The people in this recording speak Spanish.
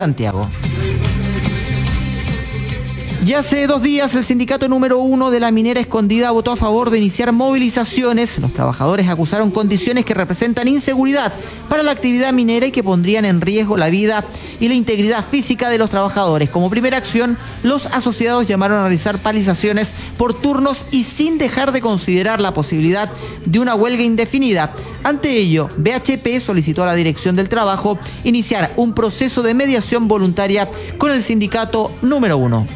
Santiago. Ya hace 2 días el sindicato número 1 de la minera Escondida votó a favor de iniciar movilizaciones. Los trabajadores acusaron condiciones que representan inseguridad para la actividad minera y que pondrían en riesgo la vida y la integridad física de los trabajadores. Como primera acción, los asociados llamaron a realizar paralizaciones por turnos y sin dejar de considerar la posibilidad de una huelga indefinida. Ante ello, BHP solicitó a la Dirección del Trabajo iniciar un proceso de mediación voluntaria con el sindicato número 1.